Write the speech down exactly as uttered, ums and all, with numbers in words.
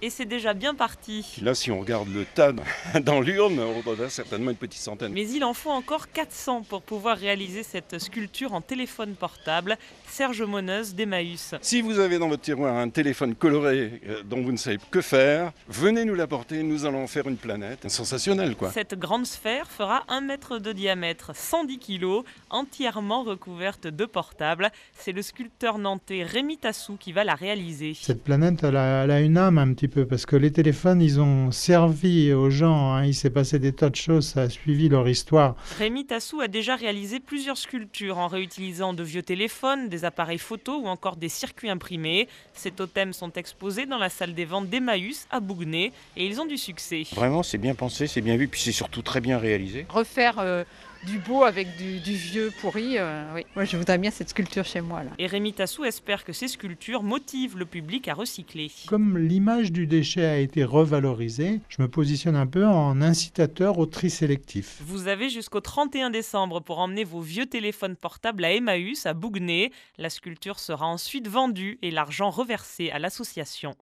Et c'est déjà bien parti. Là, si on regarde le tas dans l'urne, on en a certainement une petite centaine. Mais il en faut encore quatre cents pour pouvoir réaliser cette sculpture en téléphone portable. Serge Moneuse d'Emmaüs. Si vous avez dans votre tiroir un téléphone coloré euh, dont vous ne savez que faire, venez nous l'apporter, nous allons en faire une planète. Sensationnelle, quoi. Cette grande sphère fera un mètre de diamètre, cent dix kilos, entièrement recouverte de portables. C'est le sculpteur nantais Rémi Tassou qui va la réaliser. Cette planète, elle a, elle a une âme un petit peu, parce que les téléphones, ils ont servi aux gens, hein, il s'est passé des tas de choses, ça a suivi leur histoire. Rémi Tassou a déjà réalisé plusieurs sculptures en réutilisant de vieux téléphones, des appareils photos ou encore des circuits imprimés. Ces totems sont exposés dans la salle des ventes d'Emmaüs à Bouguenais et ils ont du succès. Vraiment, c'est bien pensé, c'est bien vu, puis c'est surtout très bien réalisé. Refaire euh, du beau avec du, du vieux pourri, euh, oui. Moi, je voudrais bien cette sculpture chez moi, là. Et Rémi Tassou espère que ces sculptures motivent le public à recycler. Comme l'image du déchet a été revalorisée, je me positionne un peu en incitateur au tri sélectif. Vous avez jusqu'au trente et un décembre pour emmener vos vieux téléphones portables à Emmaüs, à Bouguenais. La sculpture sera ensuite vendue et l'argent reversé à l'association.